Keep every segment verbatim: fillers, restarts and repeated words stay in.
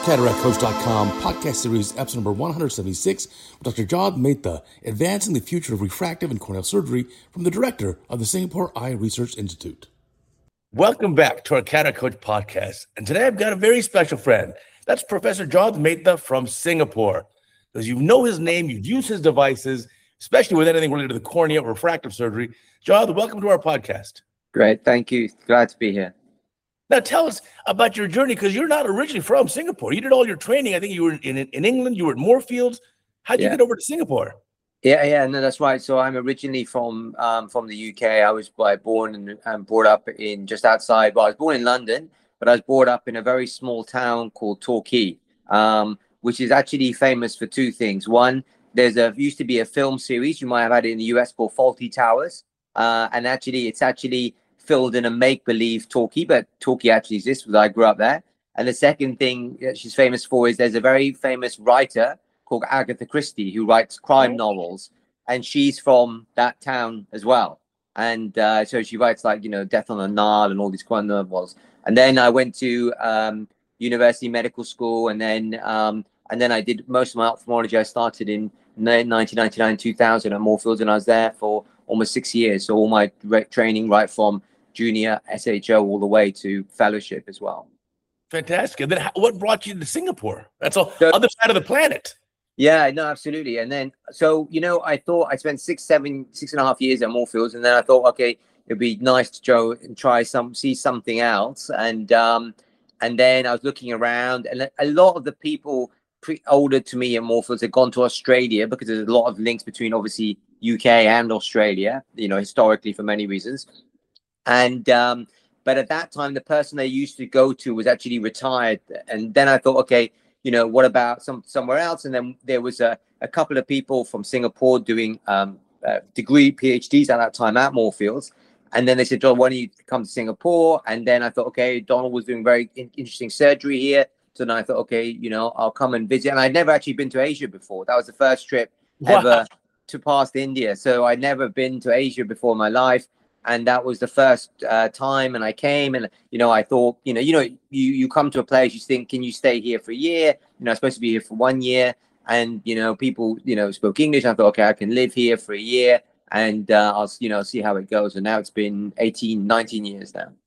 cataract coach dot com podcast series, episode number one seventy-six, with Doctor Jawed Mehta, advancing the future of refractive and corneal surgery, from the director of the Singapore Eye Research Institute. Welcome back to our Cataract Coach podcast. And today I've got a very special friend. That's Professor Jawed Mehta from Singapore. As you know his name, you've used his devices, especially with anything related to the cornea or refractive surgery. Jawed, welcome to our podcast. Great. Thank you. Glad to be here. Now tell us about your journey, because you're not originally from Singapore. You did all your training. I think you were in, in England. You were at Moorfields. How'd you yeah. get over to Singapore? Yeah, yeah, no, that's right. So I'm originally from um, from the U K. I was uh, born and, and brought up in just outside. Well, I was born in London, but I was brought up in a very small town called Torquay, um, which is actually famous for two things. One, there's a used to be a film series, you might have had it in the U S, called Fawlty Towers, uh, and actually it's actually filled in a make-believe Torquay, but Torquay actually exists because I grew up there. And the second thing that she's famous for is there's a very famous writer called Agatha Christie who writes crime oh. novels, and she's from that town as well. And uh, so she writes, like, you know, Death on the Nile and all these crime novels. And then I went to um, University Medical School, and then um, and then I did most of my ophthalmology. I started in nineteen ninety-nine, two thousand at Moorfields, and I was there for almost six years. So all my training, right from junior S H O all the way to fellowship as well. Fantastic. And then what brought you to Singapore? That's on the other side of the planet. Yeah, no, absolutely. And then, so, you know, I thought I spent six, seven, six and a half years at Moorfields. And then I thought, okay, it'd be nice to go and try some, see something else. And, um, and then I was looking around, and a lot of the people pre older to me at Moorfields had gone to Australia, because there's a lot of links between obviously U K and Australia, you know, historically for many reasons. And, um, but at that time, the person they used to go to was actually retired. And then I thought, okay, you know, what about some somewhere else? And then there was a, a couple of people from Singapore doing um, uh, degree PhDs at that time at Moorfields. And then they said, John, why don't you come to Singapore? And then I thought, okay, Donald was doing very in interesting surgery here. So then I thought, okay, you know, I'll come and visit. And I'd never actually been to Asia before. That was the first trip wow. ever to past India. So I'd never been to Asia before in my life. And that was the first uh, time, and I came, and you know, I thought, you know, you know, you you come to a place, you think, can you stay here for a year? You know, I'm supposed to be here for one year, and you know, people, you know, spoke English. And I thought, okay, I can live here for a year, and uh, I'll, you know, see how it goes. And now it's been eighteen, nineteen years now.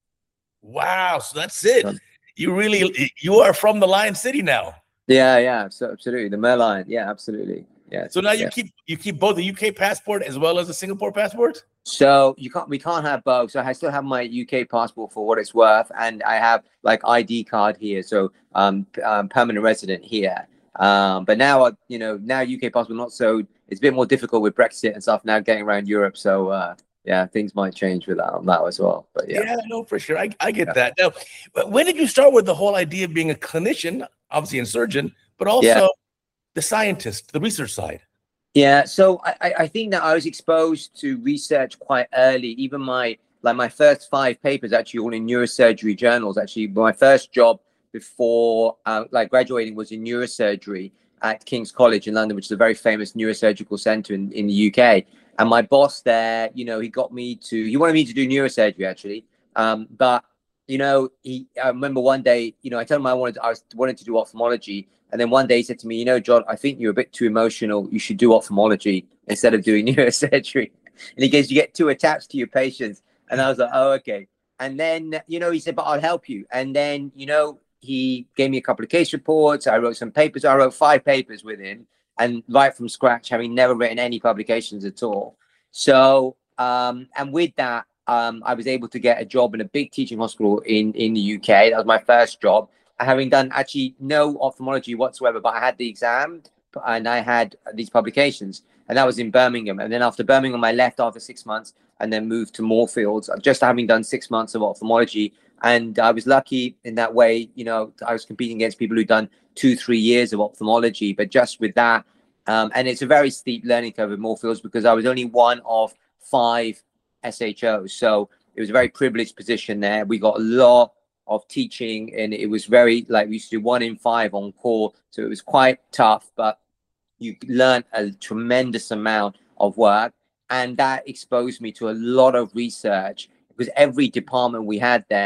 Wow, so that's it. You really, you are from the Lion City now. Yeah, yeah, so absolutely, the Merlion. Yeah, absolutely. Yeah. So now yeah. you keep you keep both the U K passport as well as the Singapore passport? So you can't we can't have both. So I still have my U K passport for what it's worth, and I have like I D card here, so um, um permanent resident here. Um, but now you know now U K passport not so it's a bit more difficult with Brexit and stuff now getting around Europe. So uh, yeah, things might change with that on that as well. But yeah, yeah, no, for sure, I I get yeah. that. Now, but when did you start with the whole idea of being a clinician, obviously a surgeon, but also yeah. the scientist, the research side? Yeah, so I, I think that I was exposed to research quite early. Even my like my first five papers actually all in neurosurgery journals. Actually, my first job before uh, like graduating was in neurosurgery at King's College in London, which is a very famous neurosurgical center in, in the U K. And my boss there, you know, he got me to he wanted me to do neurosurgery actually, um, but you know, he I remember one day, you know, I told him I wanted I was wanted to do ophthalmology. And then one day he said to me, you know, John, I think you're a bit too emotional. You should do ophthalmology instead of doing neurosurgery. And he goes, you get too attached to your patients. And I was like, oh, okay. And then, you know, he said, but I'll help you. And then, you know, he gave me a couple of case reports. I wrote some papers. I wrote five papers with him, and right from scratch, having never written any publications at all. So, um, and with that, um, I was able to get a job in a big teaching hospital in, in the U K. That was my first job. Having done actually no ophthalmology whatsoever, but I had the exam and I had these publications, and that was in Birmingham. And then after Birmingham, I left after six months and then moved to Moorfields, just having done six months of ophthalmology. And I was lucky in that way, you know, I was competing against people who'd done two, three years of ophthalmology, but just with that, um, and it's a very steep learning curve at Moorfields because I was only one of five S H Os. So it was a very privileged position there. We got a lot of teaching, and it was very like we used to do one in five on call, so it was quite tough, but you learned a tremendous amount of work, and that exposed me to a lot of research because every department we had there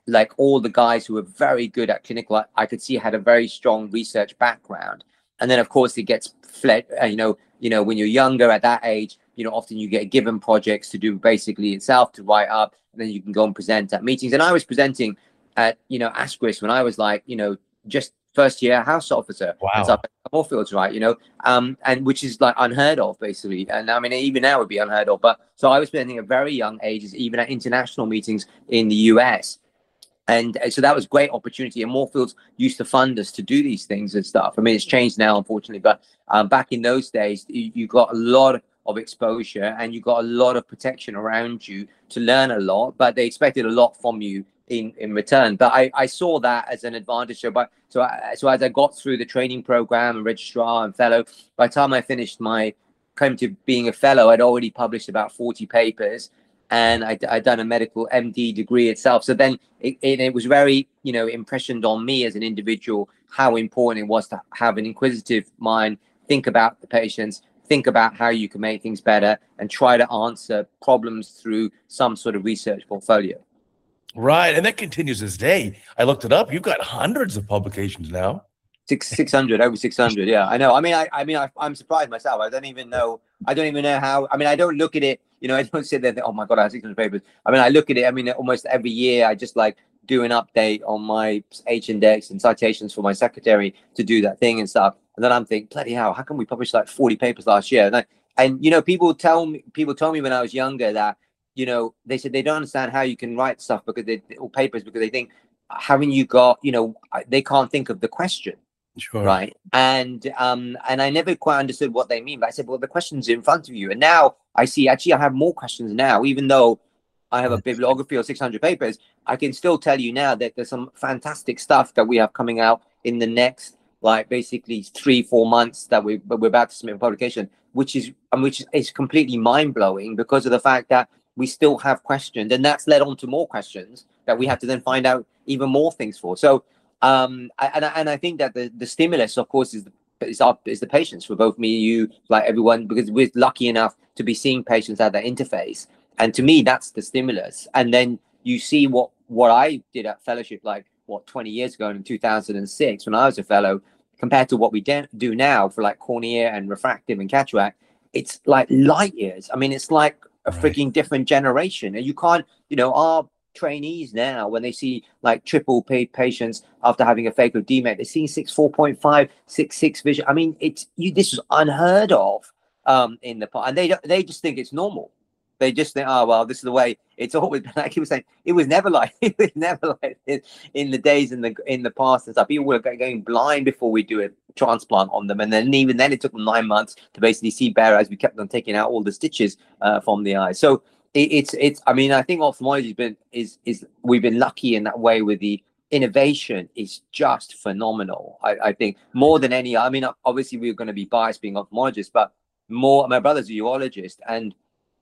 like all the guys who were very good at clinical, I, I could see had a very strong research background. And then of course it gets fled, uh, you know, you know, when you're younger at that age, you know, often you get given projects to do basically itself, to write up, and then you can go and present at meetings. And I was presenting at, you know, Asquith when I was like, you know, just first year house officer. Wow. And stuff like Moorfields, right, you know, um, and which is like unheard of, basically. And I mean, even now would be unheard of. But so I was presenting at very young ages, even at international meetings in the U S. And so that was great opportunity. And Moorfields used to fund us to do these things and stuff. I mean, it's changed now, unfortunately. But um, back in those days, you, you got a lot of exposure and you got a lot of protection around you to learn a lot. But they expected a lot from you in, in return. But I, I saw that as an advantage. So, but, so, I, so as I got through the training program and registrar and fellow, by the time I finished my, came to being a fellow, I'd already published about forty papers. And I, I'd done a medical M D degree itself. So then it, it, it was very, you know, impressioned on me as an individual, how important it was to have an inquisitive mind, think about the patients, think about how you can make things better, and try to answer problems through some sort of research portfolio. Right. And that continues this day. I looked it up. You've got hundreds of publications now. Six, 600, over six hundred. Yeah, I know. I mean, I, I mean, I, I'm surprised myself. I don't even know. I don't even know how. I mean, I don't look at it. You know, I don't sit there and think, oh my God, I have six hundred papers. I mean, I look at it. I mean, almost every year, I just like do an update on my H index and citations for my secretary to do that thing and stuff. And then I'm thinking, bloody hell, how come we published like forty papers last year? And, I, and you know, people tell me, people told me when I was younger that, you know, they said they don't understand how you can write stuff because they, or papers, because they think, haven't you got, you know, they can't think of the question. Sure. Right. And um, and I never quite understood what they mean. But I said, well, the question's in front of you. And now I see, actually, I have more questions now, even though I have a bibliography of six hundred papers. I can still tell you now that there's some fantastic stuff that we have coming out in the next, like, basically three, four months that we, we're about to submit a publication, which is which is completely mind blowing because of the fact that we still have questions. And that's led on to more questions that we have to then find out even more things for. So Um, and, and I think that the, the stimulus, of course, is the, is, our, is the patients for both me, you, like everyone, because we're lucky enough to be seeing patients at that interface. And to me, that's the stimulus. And then you see what, what I did at fellowship, like, what, twenty years ago in two thousand six, when I was a fellow, compared to what we do now for like cornea and refractive and cataract, it's like light years. I mean, it's like a Right. freaking different generation. And you can't, you know, our trainees now, when they see like triple paid patients after having a phaco D MET, they're seeing six four point five, six six vision. I mean, it's you. This is unheard of um, in the past, and they don't- they just think it's normal. They just think, oh well, this is the way it's always been. Like he was saying, it was never like it was never like this in the days in the in the past and stuff. People were going blind before we do a transplant on them, and then even then it took them nine months to basically see better as we kept on taking out all the stitches uh, from the eye. So. It's it's. I mean, I think ophthalmology's been is is we've been lucky in that way with the innovation is just phenomenal. I, I think more than any. I mean, obviously we're going to be biased being ophthalmologists, but more. My brother's a urologist, and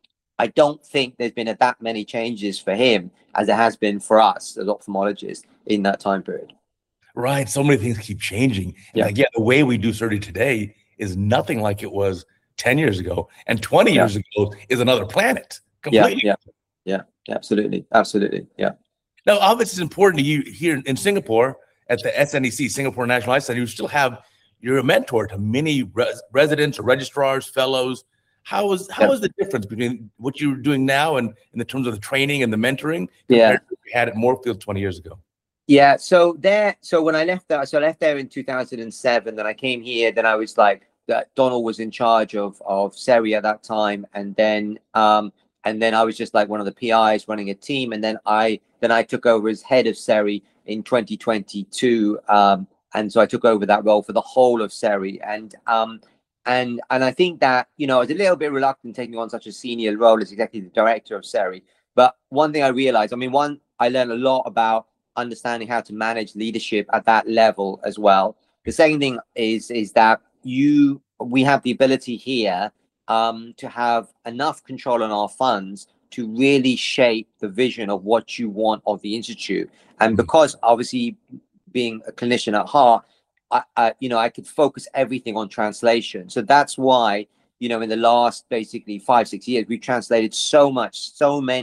I don't think there's been a, that many changes for him as there has been for us as ophthalmologists in that time period. Right. So many things keep changing. And Yeah. like, yeah, the way we do surgery today is nothing like it was ten years ago, and twenty Yeah. years ago is another planet. Yeah, Completely. yeah, yeah, absolutely, absolutely, yeah. Now, obviously, it's important to you here in Singapore at the S N E C, Singapore National Eye Center. You still have, you're a mentor to many res- residents or registrars, fellows. How is how Yeah. is the difference between what you're doing now and in the terms of the training and the mentoring Yeah. compared to what you had at Moorfield twenty years ago? Yeah, so there, so when I left there, so I left there in two thousand seven, then I came here, then I was like, that Donald was in charge of, of Seri at that time. And then, um, and then I was just like one of the P Is running a team. And then I, then I took over as head of Seri in twenty twenty-two. Um, and so I took over that role for the whole of Seri. And, um, and, and I think that, you know, I was a little bit reluctant taking on such a senior role as executive director of Seri. But one thing I realized, I mean, one, I learned a lot about understanding how to manage leadership at that level as well. The second thing is is that you we have the ability here um, to have enough control on our funds to really shape the vision of what you want of the institute. And because obviously being a clinician at heart, I, I you know I could focus everything on translation. So that's why, you know, in the last basically five six years we've translated so much, so many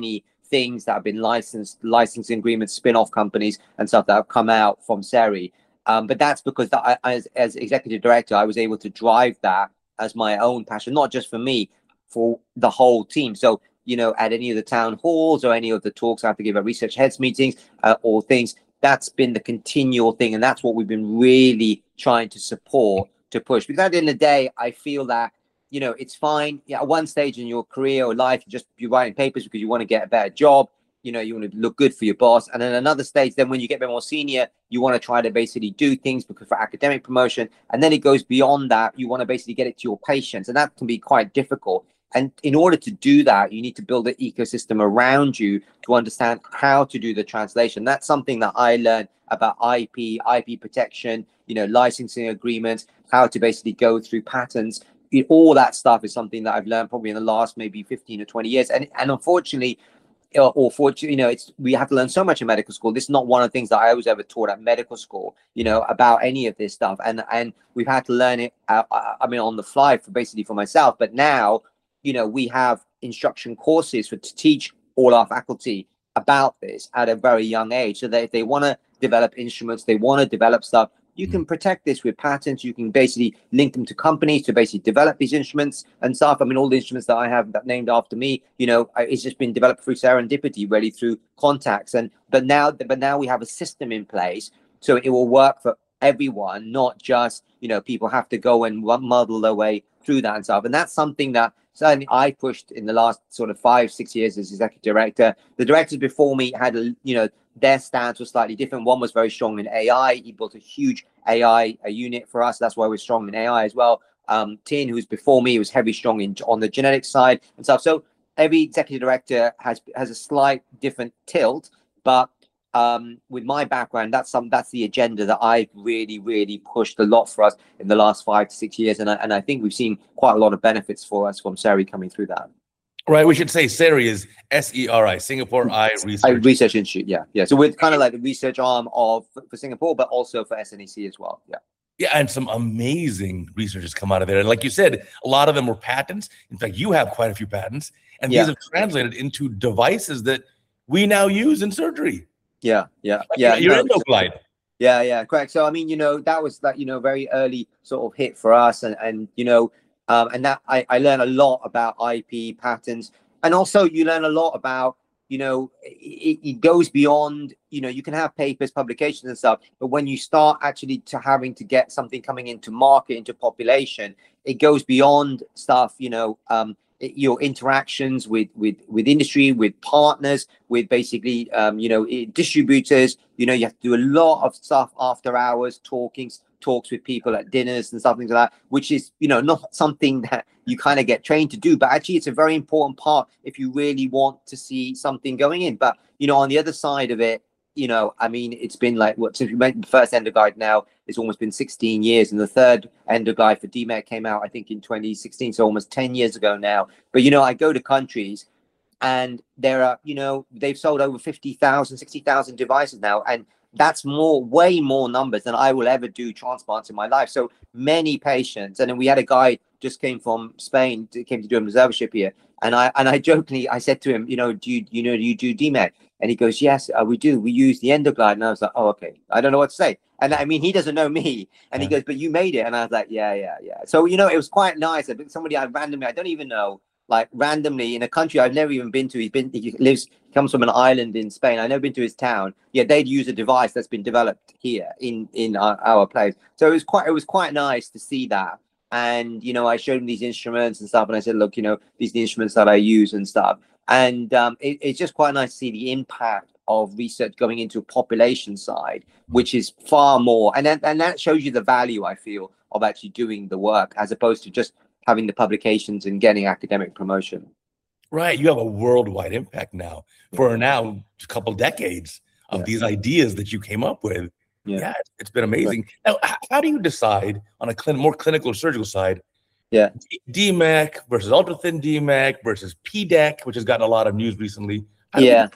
things that have been licensed, licensing agreements, spin-off companies and stuff that have come out from SERI. Um, but that's because that I, as, as executive director, I was able to drive that as my own passion, not just for me, for the whole team. So, you know, at any of the town halls or any of the talks I have to give at research heads meetings uh, or things, that's been the continual thing. And that's what we've been really trying to support, to push. Because at the end of the day, I feel that, you know, it's fine. Yeah, at one stage in your career or life, you just be writing papers because you want to get a better job. You know, you want to look good for your boss. And then another stage, then when you get a bit more senior, you want to try to basically do things because for academic promotion. And then it goes beyond that. You want to basically get it to your patients. And that can be quite difficult. And in order to do that, you need to build an ecosystem around you to understand how to do the translation. That's something that I learned about I P, I P protection, you know, licensing agreements, how to basically go through patents. All that stuff is something that I've learned probably in the last maybe fifteen or twenty years. And, and unfortunately, or, or fortunately, you know, it's we have to learn so much in medical school. This is not one of the things that I was ever taught at medical school, you know, about any of this stuff. And and we've had to learn it, uh, I mean, on the fly for basically for myself. But now, you know, we have instruction courses for to teach all our faculty about this at a very young age, so that if they want to develop instruments, they want to develop stuff, you can protect this with patents. You can basically link them to companies to basically develop these instruments and stuff. I mean, all the instruments that I have that named after me, you know, it's just been developed through serendipity, really through contacts. And but now, but now we have a system in place, so it will work for everyone, not just, you know, people have to go and muddle their way through that and stuff. And that's something that certainly I pushed in the last sort of five, six years as executive director. The directors before me had, a, you know, their stance was slightly different. One was very strong in A I. He built a huge A I a unit for us. That's why we're strong in A I as well. Um, Tin, who's before me, was heavy strong in on the genetic side and stuff. So every executive director has has a slight different tilt, but um, with my background, that's some that's the agenda that I've really, really pushed a lot for us in the last five to six years, and I, and I think we've seen quite a lot of benefits for us from SERI coming through that. Right, we should say SERI is S E R I, Singapore Eye Research. Eye Research Institute, yeah, yeah. So we're kind of like the research arm of for Singapore, but also for S N E C as well, yeah. Yeah, and some amazing research has come out of there. And like you said, a lot of them were patents. In fact, you have quite a few patents, and yeah. these have translated into devices that we now use in surgery. Yeah, yeah, like yeah. You're no, in Glide. Yeah, yeah, correct. So I mean, you know, that was like, you know, very early sort of hit for us, and and you know, um, and that I I learned a lot about I P patents, and also you learn a lot about, you know, it, it goes beyond, you know, you can have papers, publications and stuff, but when you start actually to having to get something coming into market, into population, it goes beyond stuff, you know, um, your interactions with with with industry, with partners, with basically um you know distributors. You know, you have to do a lot of stuff after hours, talking talks with people at dinners and stuff like that, which is, you know, not something that you kind of get trained to do, but actually it's a very important part if you really want to see something going in. But you know, on the other side of it, you know, I mean, it's been like, what, since we made the first endoguide now, it's almost been sixteen years. And the third endoguide for D M E C came out, I think, in twenty sixteen. So almost ten years ago now. But, you know, I go to countries and there are, you know, they've sold over fifty thousand, sixty thousand devices now. And that's more, way more numbers than I will ever do transplants in my life. So many patients. And then we had a guy just came from Spain, came to do a observership here. And I, and I jokingly, I said to him, you know, do you, you know, do you do D M E C? And he goes, yes, uh, we do. We use the endoglide. And I was like, oh, okay. I don't know what to say. And I mean, he doesn't know me. And yeah. He goes, but you made it. And I was like, yeah, yeah, yeah. So, you know, it was quite nice. Somebody I randomly, I don't even know, like randomly in a country I've never even been to. He's been, he lives, comes from an island in Spain. I've never been to his town. Yeah, they'd use a device that's been developed here in, in our, our place. So it was quite, it was quite nice to see that. And, you know, I showed him these instruments and stuff. And I said, look, you know, these are the instruments that I use and stuff. And um, it, it's just quite nice to see the impact of research going into a population side, which is far more. And then, and that shows you the value, I feel, of actually doing the work as opposed to just having the publications and getting academic promotion. Right. You have a worldwide impact now for now a couple decades of yeah. these ideas that you came up with. Yeah, yeah it's been amazing. Right. Now, how do you decide on a cl- more clinical surgical side? Yeah, D M E C versus ultra thin D M E C versus P D E C, which has gotten a lot of news recently. How yeah,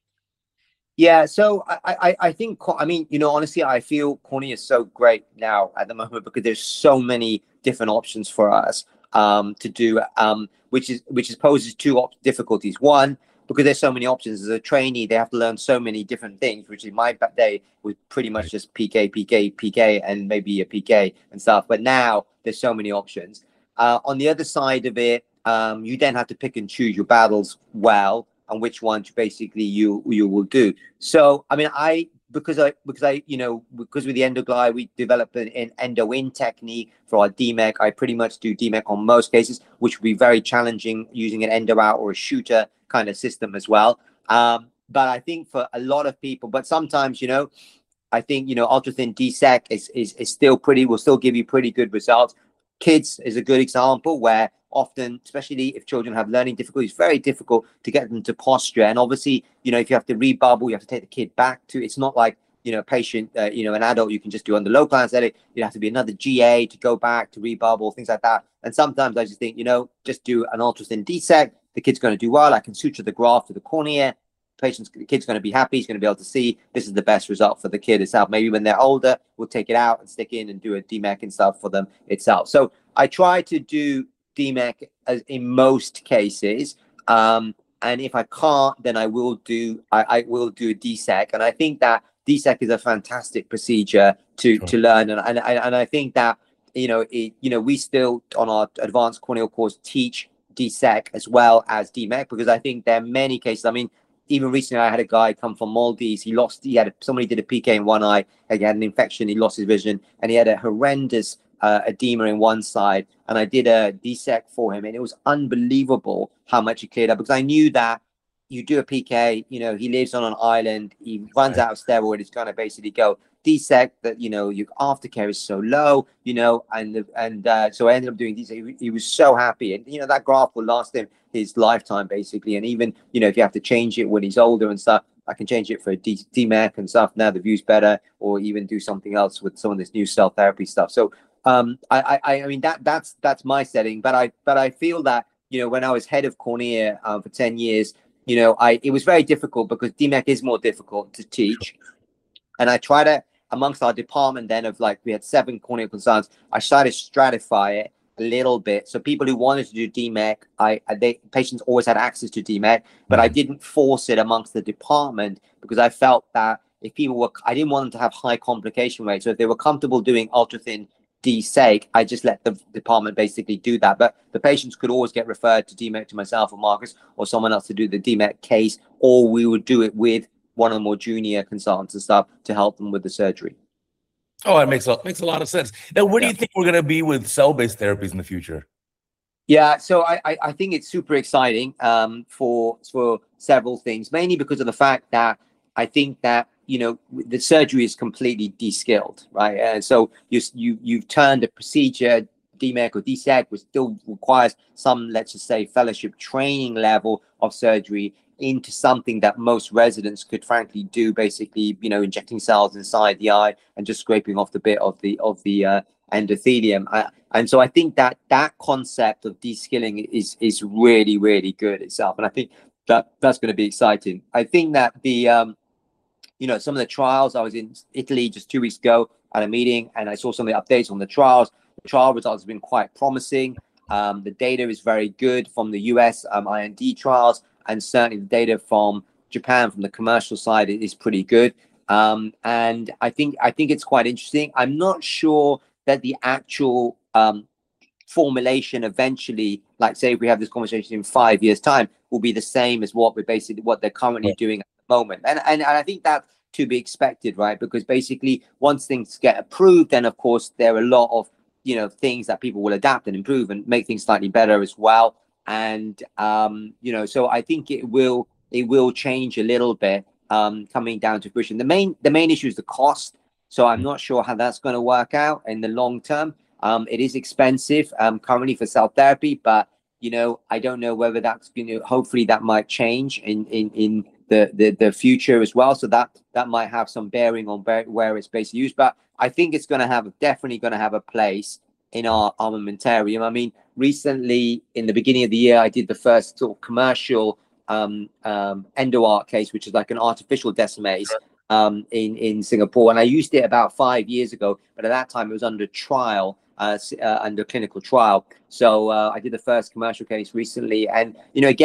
yeah. So I, I, I think, I mean, you know, honestly, I feel cornea is so great now at the moment because there's so many different options for us um, to do, um, which is which is poses two op- difficulties. One, because there's so many options as a trainee, they have to learn so many different things, which in my day was pretty much just P K, P K, P K, and maybe a P K and stuff. But now there's so many options. Uh, on the other side of it, um, you then have to pick and choose your battles well and which ones basically you you will do. So, I mean, I because I because I you know because with the EndoGlide we developed an, an endo in technique for our D MEC. I pretty much do D MEC on most cases, which would be very challenging using an endo out or a shooter kind of system as well. Um, but I think for a lot of people, but sometimes you know, I think you know ultra thin D SEC is is is still pretty will still give you pretty good results. Kids is a good example where often, especially if children have learning difficulties, it's very difficult to get them to posture. And obviously, you know, if you have to rebubble, you have to take the kid back to, it's not like, you know, a patient, uh, you know, an adult, you can just do under local anesthetic. You have to be another G A to go back to rebubble, things like that. And sometimes I just think, you know, just do an ultra thin D SEC. The kid's going to do well. I can suture the graft to the cornea. Patient's, the kid's going to be happy. He's going to be able to see this is the best result for the kid itself. Maybe when they're older, we'll take it out and stick in and do a D MEC and stuff for them itself. So I try to do D MEC as in most cases. Um, and if I can't, then I will do, I, I will do a D SEC. And I think that D SEC is a fantastic procedure to, sure. to learn. And, and, and I think that, you know, it, you know, we still on our advanced corneal course teach D SEC as well as D MEC, because I think there are many cases. I mean, even recently, I had a guy come from Maldives. He lost, he had, a, somebody did a P K in one eye. He had an infection. He lost his vision and he had a horrendous uh, edema in one side. And I did a D SEC for him. And it was unbelievable how much he cleared up, because I knew that you do a P K, you know, he lives on an island. He runs out of steroid. It's going to basically go. D SEC, that, you know, your aftercare is so low, you know, and and uh, so I ended up doing D SEC. He, he was so happy. And, you know, that graft will last him his lifetime, basically. And even, you know, if you have to change it when he's older and stuff, I can change it for a D MEC and stuff. Now the view's better, or even do something else with some of this new cell therapy stuff. So um, I, I, I mean, that that's that's my setting. But I but I feel that, you know, when I was head of cornea uh, for ten years, you know, I it was very difficult because D MEC is more difficult to teach. And I try to, amongst our department then of like, we had seven corneal consultants, I started to stratify it a little bit. So people who wanted to do D MEC, I, I they patients always had access to D MEC, but I didn't force it amongst the department because I felt that if people were, I didn't want them to have high complication rates. So if they were comfortable doing ultra thin D SEC, I just let the department basically do that. But the patients could always get referred to D MEC to myself or Marcus or someone else to do the D MEC case, or we would do it with one of the more junior consultants and stuff to help them with the surgery. Oh, it makes a, makes a lot of sense. Now, where yeah. do you think we're going to be with cell-based therapies in the future? Yeah, so I, I, I think it's super exciting um, for for several things, mainly because of the fact that I think that, you know, the surgery is completely de-skilled, right? And so you, you, you've turned a procedure, D MEC or D SEC, which still requires some, let's just say, fellowship training level of surgery, into something that most residents could frankly do, basically, you know, injecting cells inside the eye and just scraping off the bit of the of the uh, endothelium. I, and so I think that that concept of de-skilling is is really, really good itself. And I think that that's going to be exciting. I think that the, um, you know, some of the trials, I was in Italy just two weeks ago at a meeting and I saw some of the updates on the trials. The trial results have been quite promising. Um, the data is very good from the U S um, I N D trials. And certainly the data from Japan, from the commercial side, is pretty good. Um, and I think I think it's quite interesting. I'm not sure that the actual um, formulation eventually, like say if we have this conversation in five years' time, will be the same as what we're basically what they're currently doing at the moment. And and, and I think that's to be expected, right? Because basically once things get approved, then of course there are a lot of, you know, things that people will adapt and improve and make things slightly better as well. And, um, you know, so I think it will it will change a little bit um, coming down to fruition. The main the main issue is the cost. So I'm not sure how that's going to work out in the long term. Um, it is expensive um, currently for cell therapy, but, you know, I don't know whether that's going to, hopefully that might change in, in, in the, the, the future as well. So that that might have some bearing on where, where it's basically used. But I think it's going to have definitely going to have a place in our armamentarium. I mean, recently in the beginning of the year, I did the first sort of commercial um, um, EndoArt case, which is like an artificial Decimase um, in, in Singapore. And I used it about five years ago, but at that time it was under trial, uh, uh, under clinical trial. So uh, I did the first commercial case recently. And, you know, again,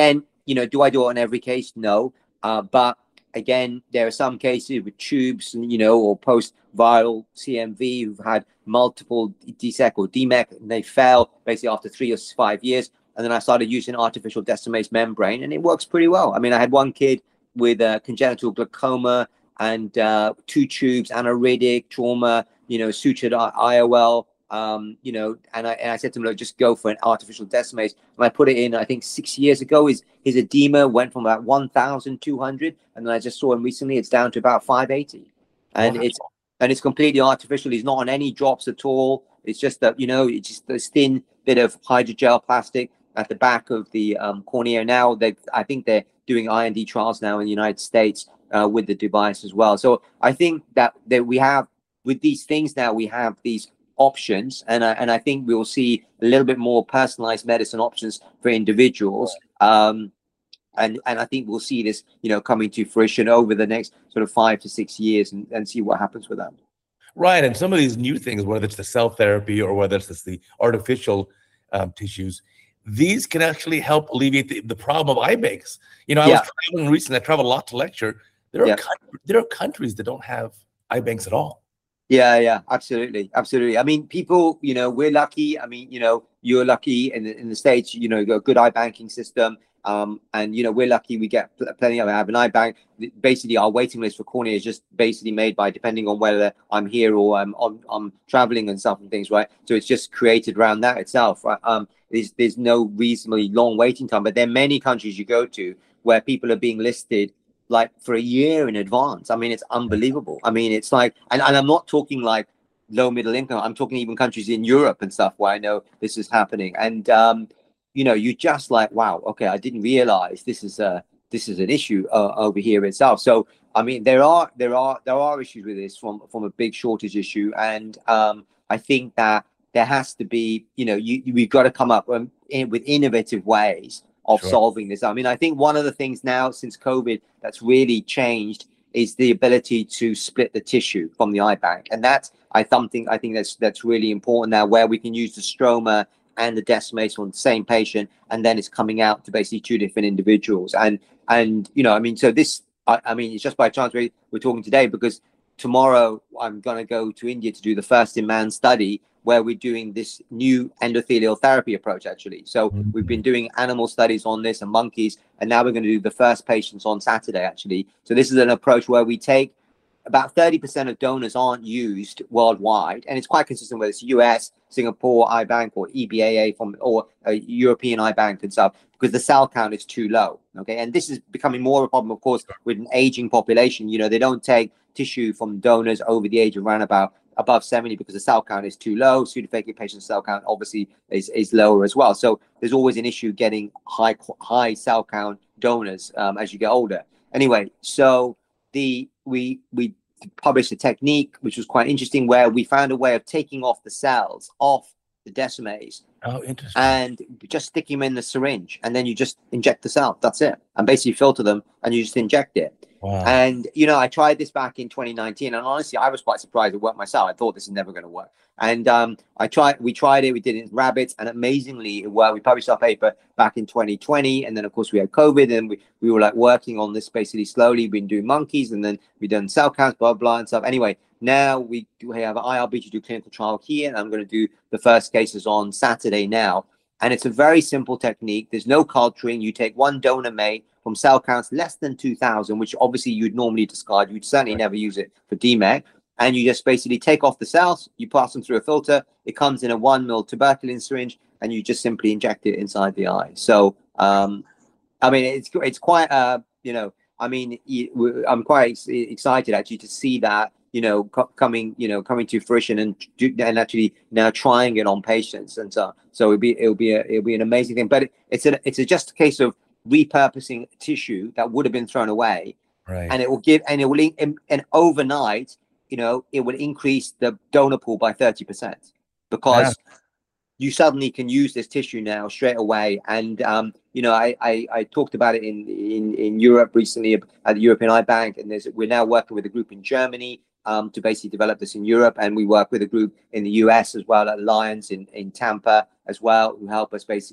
you know, do I do it on every case? No. Uh, but again, there are some cases with tubes, you know, or post-viral C M V who've had multiple D SEC or D MEC, and they fail basically after three or five years. And then I started using artificial desmase membrane, and it works pretty well. I mean, I had one kid with uh, congenital glaucoma and uh, two tubes, anaridic trauma, you know, sutured I O L, um, you know, and I, and I said to him, look, just go for an artificial desmase. And I put it in, I think six years ago, his, his edema went from about one thousand two hundred. And then I just saw him recently, it's down to about five eighty. And wow. it's and it's completely artificial. He's not on any drops at all. It's just that, you know, it's just this thin bit of hydrogel plastic at the back of the um, cornea. Now, they I think they're doing I N D trials now in the United States uh, with the device as well. So I think that, that we have, with these things now, we have these options, and I, and I think we'll see a little bit more personalized medicine options for individuals. Um, and, and I think we'll see this, you know, coming to fruition over the next sort of five to six years and, and see what happens with that. Right. And some of these new things, whether it's the cell therapy or whether it's the artificial um, tissues, these can actually help alleviate the, the problem of eye banks. You know, I yeah. was traveling recently. I traveled a lot to lecture. There are yeah. there are countries that don't have eye banks at all. Yeah, yeah, absolutely, absolutely. I mean, people, you know, we're lucky. I mean, you know, you're lucky in the, in the States. You know, you got a good eye banking system. Um, and, you know, we're lucky we get pl- plenty of, I have an eye bank. Basically, our waiting list for cornea is just basically made by, depending on whether I'm here or I'm on, I'm traveling and stuff and things, right? So it's just created around that itself, right? Um, there's, there's no reasonably long waiting time, but there are many countries you go to where people are being listed like for a year in advance. I mean, it's unbelievable. I mean, it's like, and, and I'm not talking like low middle income. I'm talking even countries in Europe and stuff where I know this is happening. And, um, you know, you just like, wow, okay, I didn't realize this is a this is an issue uh, over here itself. So, I mean, there are there are there are issues with this from from a big shortage issue, and um, I think that there has to be, you know, you we've got to come up um, in, with innovative ways of sure. solving this. I mean, I think one of the things now since COVID that's really changed is the ability to split the tissue from the eye bank, and that's I something I think that's that's really important now, where we can use the stroma and the desmase on the same patient, and then it's coming out to basically two different individuals. And and you know, I mean, so this, I, I mean, it's just by chance we, we're talking today, because tomorrow I'm going to go to India to do the first in man study where we're doing this new endothelial therapy approach, actually. So mm-hmm. we've been doing animal studies on this and monkeys, and now we're going to do the first patients on Saturday, actually. So this is an approach where we take about thirty percent of donors aren't used worldwide, and it's quite consistent whether it's U S, Singapore eye bank, or E B A A from or a European eye bank and stuff, because the cell count is too low. Okay, and this is becoming more of a problem, of course, with an aging population. You know, they don't take tissue from donors over the age of around about above seventy because the cell count is too low. Pseudophakic patient cell count obviously is, is lower as well. So there's always an issue getting high high cell count donors um, as you get older. Anyway, so the we we published a technique which was quite interesting, where we found a way of taking off the cells off the desmase. Oh, interesting. And just stick them in the syringe, and then you just inject the cell. That's it. And basically filter them, and you just inject it. Wow. And, you know, I tried this back in twenty nineteen, and honestly, I was quite surprised it worked myself. I thought this is never going to work. And um, I tried, we tried it, we did it in rabbits, and amazingly, well, we published our paper back in twenty twenty. And then, of course, we had COVID, and we, we were like working on this basically slowly. We've been doing monkeys, and then we done cell counts, blah, blah, and stuff. Anyway, now we, we have an I R B to do clinical trial here, and I'm going to do the first cases on Saturday now. And it's a very simple technique. There's no culturing. You take one donor mate from cell counts less than two thousand, which obviously you'd normally discard. You'd certainly never use it for D MEC. And you just basically take off the cells, you pass them through a filter. It comes in a one mil tuberculin syringe, and you just simply inject it inside the eye. So, um, I mean, it's it's quite, uh, you know, I mean, I'm quite excited actually to see that, you know, co- coming, you know, coming to fruition, and do, and actually now trying it on patients. And so, so it'll be it'll be a, it'll be an amazing thing. But it, it's a it's a just a case of repurposing tissue that would have been thrown away, right? And it will give, and it will, and, and overnight, you know, it will increase the donor pool by thirty percent, because yeah. you suddenly can use this tissue now straight away. And um, you know, I, I I talked about it in in in Europe recently at the European Eye Bank, and there's we're now working with a group in Germany um to basically develop this in Europe, and we work with a group in the U S as well at Alliance in in Tampa as well, who help us basically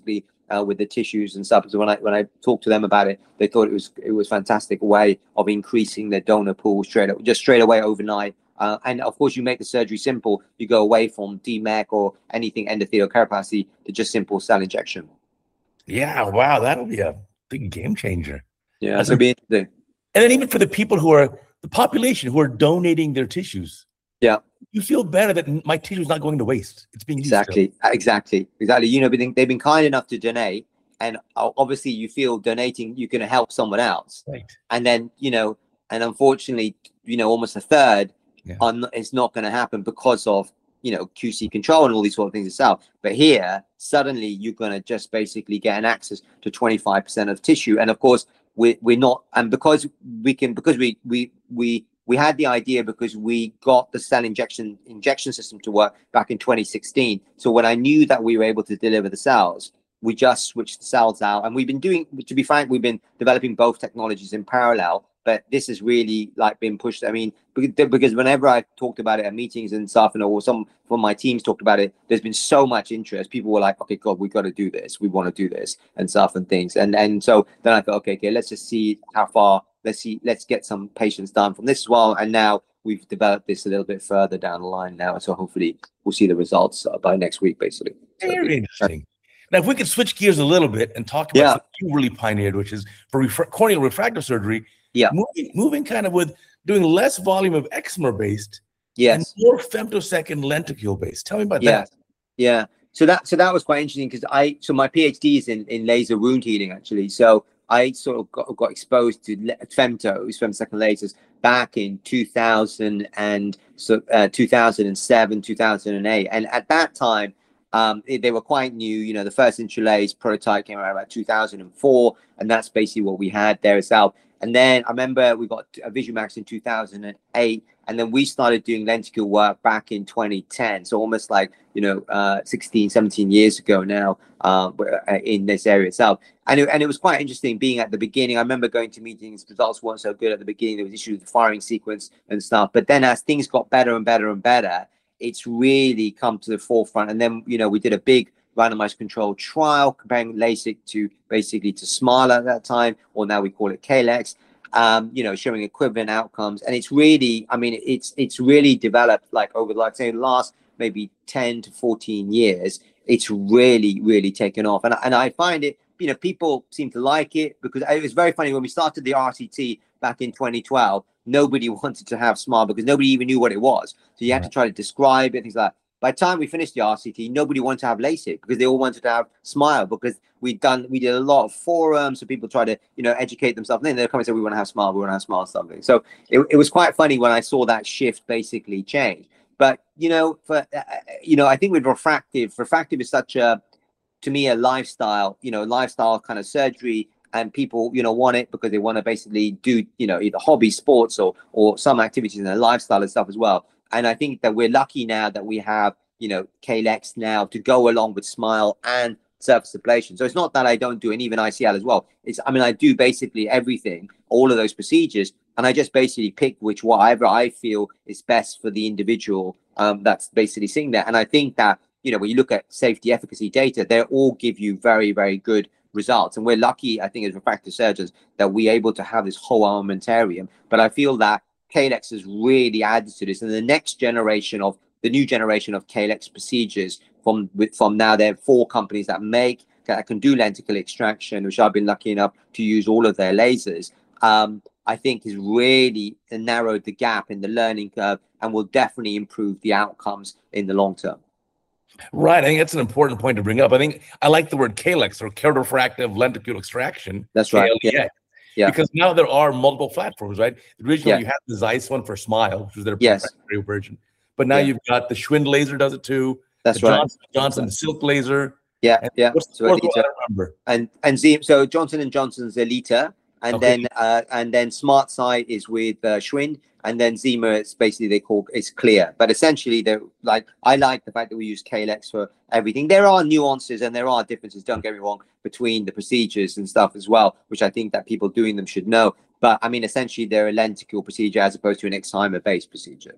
uh, with the tissues and stuff. So when I when I talked to them about it, they thought it was it was a fantastic way of increasing the donor pool straight just straight away overnight. Uh, and of course, you make the surgery simple. You go away from D M E C or anything endothelial keratoplasty to just simple cell injection. Yeah, wow, that'll be a big game changer. Yeah, that's be interesting. And then even for the people who are the population who are donating their tissues, yeah, you feel better that my tissue is not going to waste. It's being used exactly, still. exactly, exactly. You know, they've been kind enough to donate, and obviously, you feel donating, you can help someone else, right? And then you know, and unfortunately, you know, almost a third, yeah. on it's not going to happen because of you know Q C control and all these sort of things itself. But here, suddenly, you're going to just basically get an access to twenty-five percent of tissue, and of course. We, we're not, and because we can, because we we we we had the idea because we got the cell injection injection system to work back in twenty sixteen. So when I knew that we were able to deliver the cells, we just switched the cells out, and we've been doing. To be frank, we've been developing both technologies in parallel. But this has really like been pushed. I mean, because whenever I talked about it at meetings and stuff, and or some from my teams talked about it, there's been so much interest. People were like, "Okay, God, we've got to do this. We want to do this and stuff and things." And and so then I thought, okay, okay, let's just see how far. Let's see, let's get some patients done from this as well. And now we've developed this a little bit further down the line now, so hopefully we'll see the results uh, by next week, basically. Very interesting. Now, if we could switch gears a little bit and talk about yeah. something you really pioneered, which is for ref- corneal refractive surgery. Yeah, moving, moving kind of with doing less volume of excimer based, yes, and more femtosecond lenticule based. Tell me about yeah. that. Yeah, so that so that was quite interesting because I so my PhD is in in laser wound healing actually. So I sort of got, got exposed to femtos, femtosecond lasers back in two thousand and so uh, two thousand seven, two thousand eight, and at that time. Um, they were quite new. You know, the first Intralase prototype came around about two thousand four, and that's basically what we had there itself. And then I remember we got a VisuMax in two thousand eight, and then we started doing lenticule work back in twenty ten. So almost like, you know, uh, sixteen, seventeen years ago now uh, in this area itself. And it, and it was quite interesting being at the beginning. I remember going to meetings, results weren't so good at the beginning. There was issues with the firing sequence and stuff. But then as things got better and better and better, it's really come to the forefront. And then, you know, we did a big randomized controlled trial comparing LASIK to basically to SMILE at that time, or now we call it Calyx, um, you know, showing equivalent outcomes. And it's really, I mean, it's it's really developed like over, like say, the last maybe ten to fourteen years. It's really, really taken off. And, and I find it, you know, people seem to like it because it was very funny when we started the R C T back in twenty twelve. Nobody wanted to have SMILE because nobody even knew what it was. So you had to try to describe it, things like that. By the time we finished the R C T, nobody wanted to have LASIK because they all wanted to have SMILE because we'd done, we did a lot of forums, so people try to, you know, educate themselves. And then they'll come and say, we want to have SMILE, we want to have SMILE something. So it, it was quite funny when I saw that shift basically change. But, you know, for, uh, you know, I think with refractive, refractive is such a, to me, a lifestyle, you know, lifestyle kind of surgery. And people, you know, want it because they want to basically do, you know, either hobby sports or or some activities in their lifestyle and stuff as well. And I think that we're lucky now that we have, you know, Calyx now to go along with SMILE and surface ablation. So it's not that I don't do, and even I C L as well. It's, I mean, I do basically everything, all of those procedures, and I just basically pick which whatever I feel is best for the individual um, that's basically sitting there. And I think that, you know, when you look at safety efficacy data, they all give you very, very good results. And we're lucky, I think, as refractive surgeons, that we're able to have this whole armamentarium. But I feel that Calyx has really added to this. And the next generation of the new generation of Calyx procedures from from now, there are four companies that make that can do lenticle extraction, which I've been lucky enough to use all of their lasers. Um, I think has really narrowed the gap in the learning curve and will definitely improve the outcomes in the long term. Right. I think that's an important point to bring up. I think I like the word Calyx, or keratofractive lenticle extraction. That's right. Yeah. Yeah. Because now there are multiple platforms, right? Originally, yeah. you had the Zeiss one for SMILE, which was their yes. version. But now yeah. you've got the Schwind laser does it too. That's the right. Johnson, Johnson That's right. Silk laser. Yeah. And yeah. What's the fourth one? I don't remember. And and Z, so Johnson and Johnson's Elita, and okay. then uh, and then Smart Sight is with uh, Schwind, and then Zima it's basically they call it's Clear. But essentially, they're like I like the fact that we use Calyx for everything. There are nuances and there are differences. Don't get me wrong, between the procedures and stuff as well, which I think that people doing them should know. But I mean, essentially, they're a lenticle procedure as opposed to an excimer-based procedure. Yeah.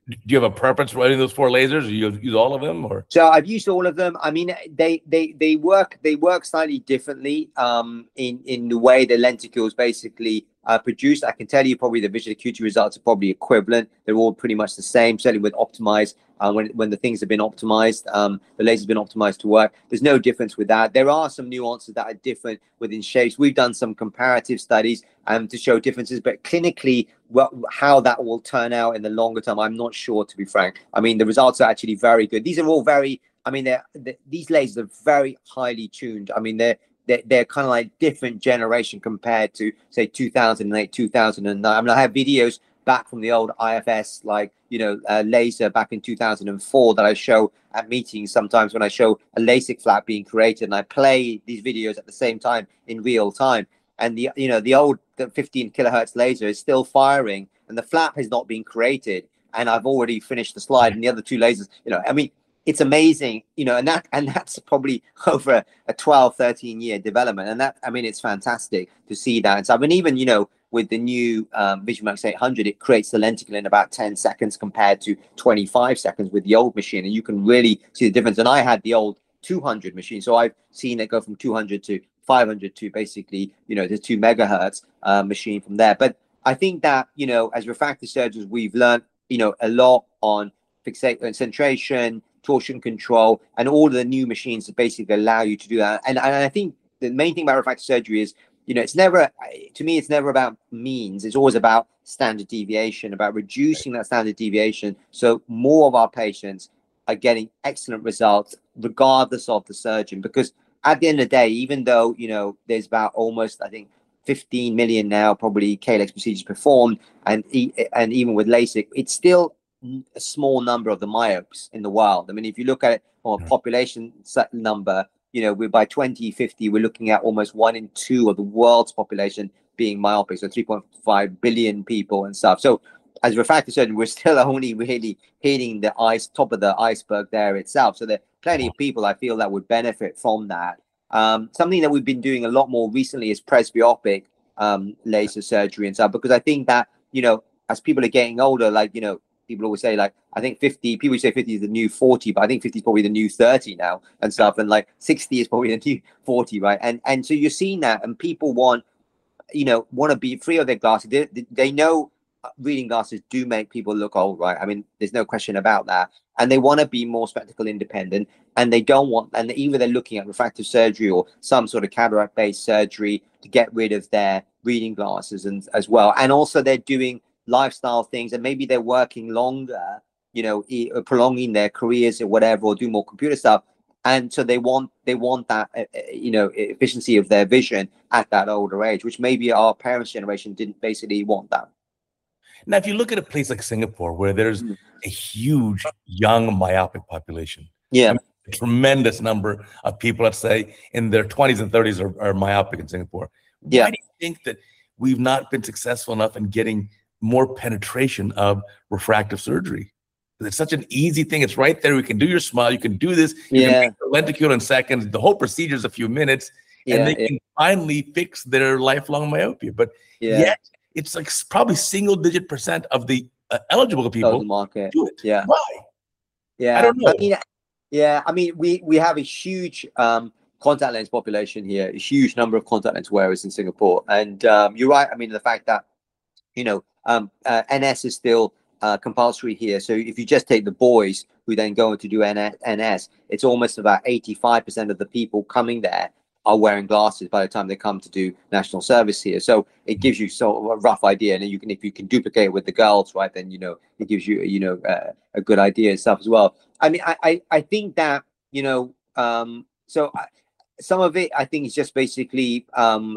Do you have a preference for any of those four lasers? Or you use all of them, or? So I've used all of them. I mean, they they they work they work slightly differently um, in in the way the lenticule is basically uh, produced. I can tell you probably the visual acuity results are probably equivalent. They're all pretty much the same. Certainly with optimized, uh, when when the things have been optimized, um, the laser's been optimized to work. There's no difference with that. There are some nuances that are different within shapes. We've done some comparative studies um, to show differences, but clinically, well, how that will turn out in the longer term, I'm not sure, to be frank. I mean, the results are actually very good. These are all very, I mean, they're, they're, these lasers are very highly tuned. I mean, they're, they're, they're kind of like different generation compared to, say, two thousand eight, two thousand nine. I mean, I have videos back from the old I F S, like, you know, uh, laser back in two thousand four that I show at meetings sometimes when I show a LASIK flap being created, and I play these videos at the same time in real time. And the, you know, the old the fifteen kilohertz laser is still firing and the flap has not been created. And I've already finished the slide and the other two lasers, you know, I mean, it's amazing, you know, and that, and that's probably over a twelve, thirteen year development. And that, I mean, it's fantastic to see that. And so, I mean, even, you know, with the new um, VisuMax eight hundred, it creates the lenticle in about ten seconds compared to twenty-five seconds with the old machine. And you can really see the difference. And I had the old two hundred machine. So I've seen it go from two hundred to five hundred to basically, you know, the two megahertz uh, machine from there. But I think that, you know, as refractive surgeons, we've learned, you know, a lot on fixation, centration, torsion control, and all of the new machines that basically allow you to do that. And, and I think the main thing about refractive surgery is, you know, it's never, to me, it's never about means. It's always about standard deviation, about reducing that standard deviation. So more of our patients are getting excellent results regardless of the surgeon. Because at the end of the day, even though, you know, there's about almost, I think, fifteen million now probably K L X procedures performed, and and even with LASIK, it's still a small number of the myopes in the world. I mean, if you look at it on a population number, you know, we're by twenty fifty, we're looking at almost one in two of the world's population being myopic, so three point five billion people and stuff. So as a refractive surgeon, we're still only really hitting the ice top of the iceberg there itself. So there are plenty of people I feel that would benefit from that. Um, something that we've been doing a lot more recently is presbyopic um, laser surgery and stuff, because I think that, you know, as people are getting older, like, you know, people always say, like, I think fifty, people say fifty is the new forty, but I think fifty is probably the new thirty now and stuff. And like sixty is probably the new forty, right? And and so you're seeing that, and people want, you know, want to be free of their glasses. They, they know reading glasses do make people look old, right? I mean, there's no question about that. And they want to be more spectacle independent, and they don't want, and either they're looking at refractive surgery or some sort of cataract based surgery to get rid of their reading glasses and as well. And also they're doing lifestyle things, and maybe they're working longer, you know, e prolonging their careers or whatever, or do more computer stuff. And so they want, they want that, uh, you know, efficiency of their vision at that older age, which maybe our parents' generation didn't basically want that. Now, if you look at a place like Singapore, where there's mm. a huge young myopic population, yeah, I mean, a tremendous number of people, let's say, in their twenties and thirties are, are myopic in Singapore. Yeah. Why do you think that we've not been successful enough in getting more penetration of refractive surgery? It's such an easy thing. It's right there. We can do your smile. You can do this. You yeah. can make the lenticule in seconds. The whole procedure is a few minutes, yeah, and they yeah. can finally fix their lifelong myopia. But yeah. yet, it's like probably single digit percent of the uh, eligible people the market. do it. Yeah. Why? Yeah. I don't know. I mean, yeah. I mean, we, we have a huge um, contact lens population here, a huge number of contact lens wearers in Singapore. And um, you're right. I mean, the fact that, you know, um, uh, N S is still uh, compulsory here. So if you just take the boys who then go to do N S, it's almost about eighty-five percent of the people coming there are wearing glasses by the time they come to do national service here. So it gives you sort of a rough idea. And you can, if you can duplicate it with the girls, right, then, you know, it gives you, you know, uh, a good idea and stuff as well. I mean, I, I, I think that, you know, um, so I, some of it, I think is just basically, um,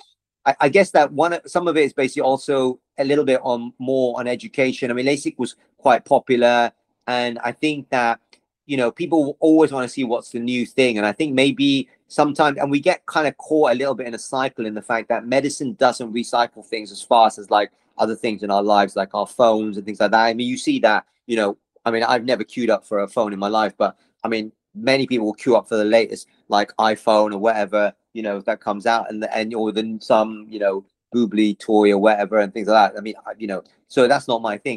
I, I guess that one, some of it is basically also a little bit on more on education. I mean, LASIK was quite popular. And I think that, you know, people always want to see what's the new thing. And I think maybe sometimes, and we get kind of caught a little bit in a cycle in the fact that medicine doesn't recycle things as fast as like other things in our lives, like our phones and things like that. I mean, you see that, you know, I mean, I've never queued up for a phone in my life, but I mean, many people will queue up for the latest, like iPhone or whatever, you know, that comes out, and, and or then some, you know, boobly toy or whatever and things like that. I mean, you know, so that's not my thing. But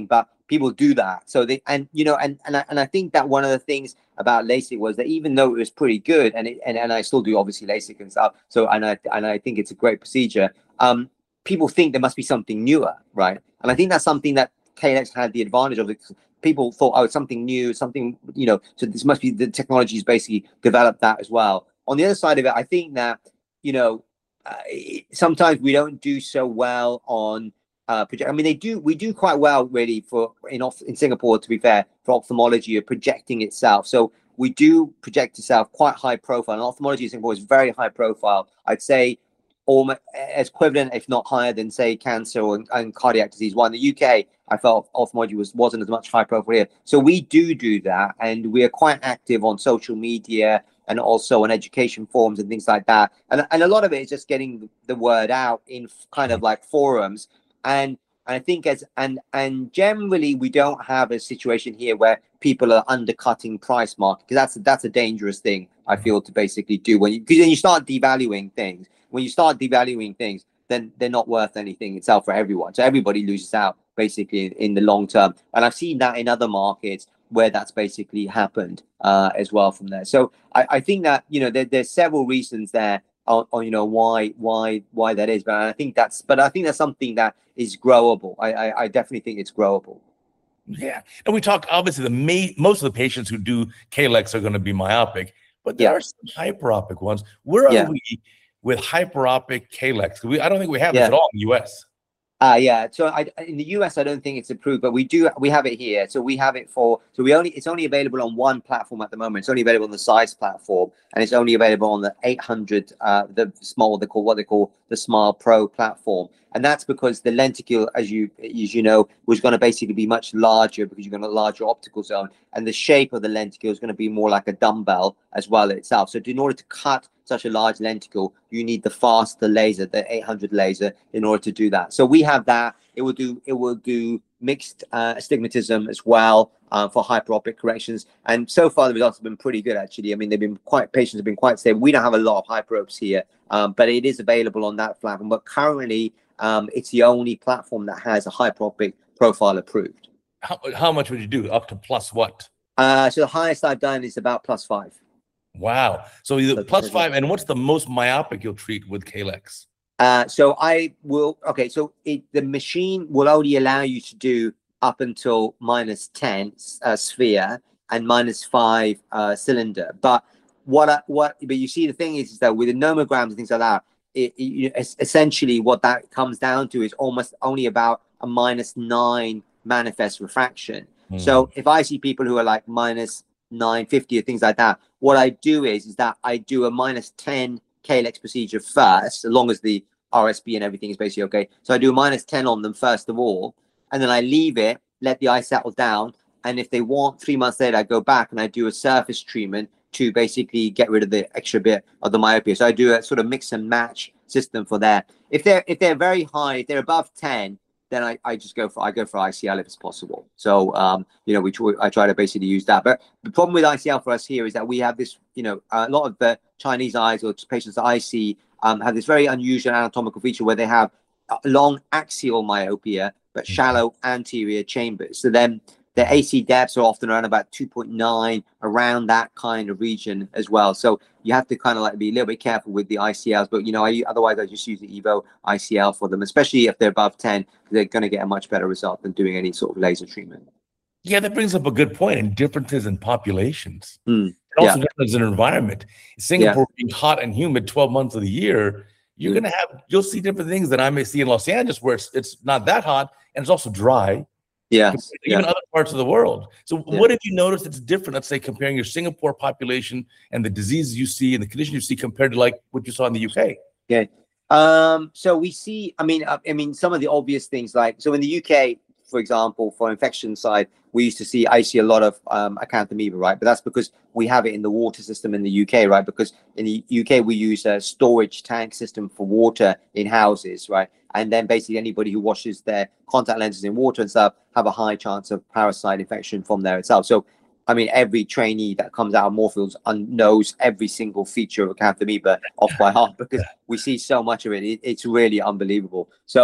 people do that. So they, and you know, and and I, and I think that one of the things about LASIK was that even though it was pretty good, and it, and and I still do obviously LASIK and stuff. So and I and I think it's a great procedure. Um, people think there must be something newer, right? And I think that's something that K L X had the advantage of. It. People thought, oh, it's something new, something, you know. So this must be the technology's basically developed that as well. On the other side of it, I think that you know uh, sometimes we don't do so well on. Uh, project. I mean, they do. We do quite well, really, for in in Singapore. To be fair, for ophthalmology, of projecting itself. So we do project itself quite high profile. And ophthalmology in Singapore is very high profile. I'd say, almost as equivalent, if not higher, than say cancer or and cardiac disease. While in the U K, I felt ophthalmology was wasn't as much high profile here. So we do do that, and we are quite active on social media and also on education forums and things like that. And and a lot of it is just getting the word out in kind of like forums. And I think as and and generally we don't have a situation here where people are undercutting price market, because that's that's a dangerous thing, I feel, to basically do when you because then you start devaluing things. When you start devaluing things, then they're not worth anything itself for everyone. So everybody loses out basically in, in the long term. And I've seen that in other markets where that's basically happened uh, as well from there. So I, I think that you know there, there's several reasons there. On, on you know why why why that is, but I think that's but I think that's something that is growable. I I, I definitely think it's growable. Yeah, and we talk obviously the may, most of the patients who do K L X are going to be myopic, but there yeah. are some hyperopic ones. Where are yeah. we with hyperopic K L X? We I don't think we have yeah. this at all in the U S. Uh yeah, so I, in the U S I don't think it's approved, but we do we have it here. So we have it for so we only it's only available on one platform at the moment. It's only available on the Zeiss platform, and it's only available on the eight hundred, uh, the small they call what they call the Smile Pro platform, and that's because the lenticule, as you as you know, was going to basically be much larger because you're going to larger optical zone, and the shape of the lenticule is going to be more like a dumbbell as well itself. So in order to cut such a large lenticule, you need the faster laser, the eight hundred laser, in order to do that. So we have that. It will do it will do mixed uh, astigmatism as well uh, for hyperopic corrections. And so far the results have been pretty good, actually. I mean, they've been quite patients have been quite stable. We don't have a lot of hyperopes here, um, but it is available on that platform. But currently, um, it's the only platform that has a hyperopic profile approved. How, how much would you do? Up to plus what? Uh, so the highest I've done is about plus five. Wow. So the plus five, and what's the most myopic you'll treat with K L X? Uh, so I will, okay, so it, the machine will only allow you to do up until minus ten uh, sphere and minus five uh, cylinder. But what, I, what, but you see, the thing is, is that with the nomograms and things like that, it, it, you know, essentially what that comes down to is almost only about a minus nine manifest refraction. Mm. So if I see people who are like minus nine fifty or things like that, what I do is, is that I do a minus ten K L X procedure first, as long as the R S B and everything is basically okay. So I do a minus ten on them first of all, and then I leave it, let the eye settle down. And if they want, three months later, I go back and I do a surface treatment to basically get rid of the extra bit of the myopia. So I do a sort of mix and match system for that. If they're if they're very high, if they're above ten, then I, I just go for I go for I C L if it's possible. So um, you know, we I try to basically use that. But the problem with I C L for us here is that we have this, you know, a lot of the Chinese eyes or patients that I see um, have this very unusual anatomical feature where they have long axial myopia but shallow anterior chambers. So then the A C depths are often around about two point nine, around that kind of region as well. So you have to kind of like be a little bit careful with the I C Ls. But, you know, I, otherwise I just use the Evo I C L for them, especially if they're above ten. They're going to get a much better result than doing any sort of laser treatment. Yeah, that brings up a good point. And differences in populations. Mm, and also yeah. differences in environment. Singapore yeah. being hot and humid twelve months of the year, you're mm. going to have, you'll see different things that I may see in Los Angeles where it's, it's not that hot and it's also dry. Yes, even yeah. other parts of the world. So yeah. what have you noticed that's different, let's say, comparing your Singapore population and the diseases you see and the conditions you see compared to like what you saw in the U K? Okay. Um, so we see, I mean, I, I mean, some of the obvious things like, so in the U K, for example, for infection side, we used to see, I see a lot of um, acanthamoeba, right? But that's because we have it in the water system in the U K, right? Because in the U K, we use a storage tank system for water in houses, right? And then basically anybody who washes their contact lenses in water and stuff have a high chance of parasite infection from there itself. So, I mean, every trainee that comes out of Moorfields knows every single feature of acanthamoeba off by heart because we see so much of it. it. It's really unbelievable. So